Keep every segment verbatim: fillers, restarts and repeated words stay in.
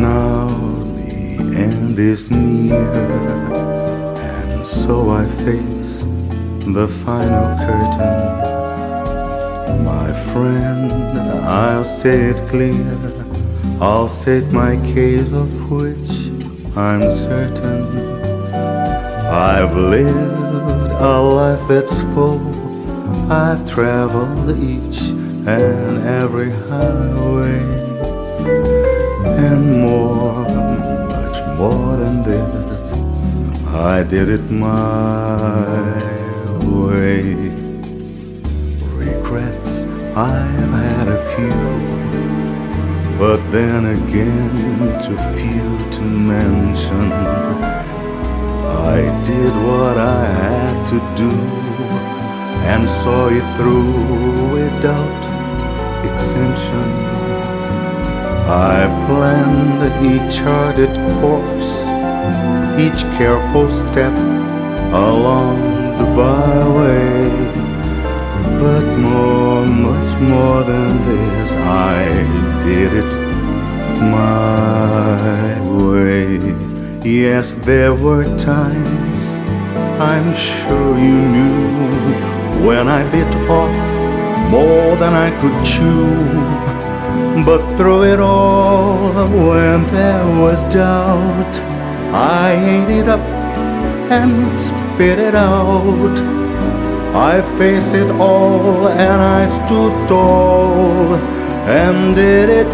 Now the end is near, and so I face the final curtain. My friend, I'll say it clear, I'll state my case of which I'm certain. I've lived a life that's full, I've traveled each and every highway, and more, much more than this, I did it my way. Regrets, I've had a few, but then again too few to mention. I did what I had to do and saw it through without exemption. I planned each charted course, each careful step along the byway, but more, much more than this, I did it my way. Yes, there were times, I'm sure you knew, when I bit off more than I could chew. But through it all, when there was doubt, I ate it up and spit it out. I faced it all and I stood tall and did it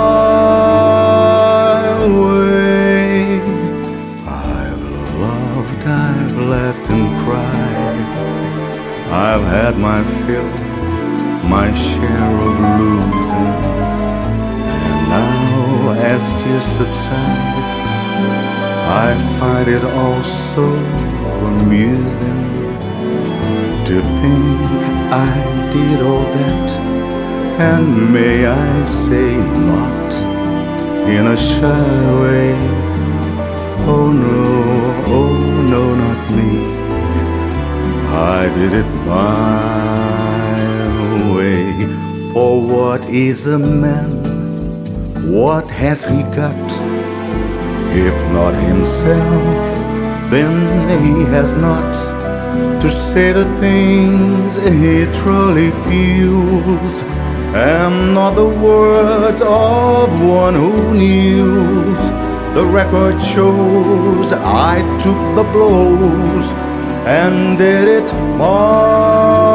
my way. I've loved, I've laughed and cried, I've had my fill, my share of losing. And now as tears subside, I find it all so amusing to think I did all that, and may I say not in a shy way. Oh no, oh no, not me, I did it my way. For what is a man? What has he got? If not himself, then he has not to say the things he truly feels, and not the words of one who knew. The record shows I took the blows and did it my